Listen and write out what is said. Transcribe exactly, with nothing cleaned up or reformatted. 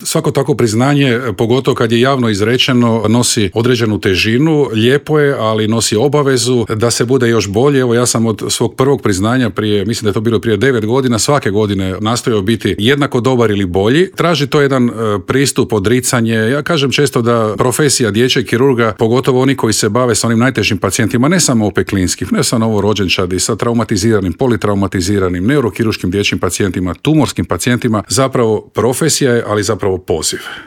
Svako tako priznanje, pogotovo kad je javno izrečeno, nosi određenu težinu, lijepo je, ali nosi obavezu da se bude još bolje. Evo, ja sam od svog prvog priznanja prije, mislim da je to bilo prije devet godina, svake godine nastojao biti jednako dobar ili bolji. Traži to jedan e, pristup, odricanje. Ja kažem često da profesija dječjeg kirurga, pogotovo oni koji se bave sa onim najtežim pacijentima, ne samo opeklinskih, ne sa novorođenčadi, sa traumatiziranim, politraumatiziranim, neurokirurškim dječjim pacijentima, tumorskim pacijentima, zapravo profesija je, ali zapravo poziv.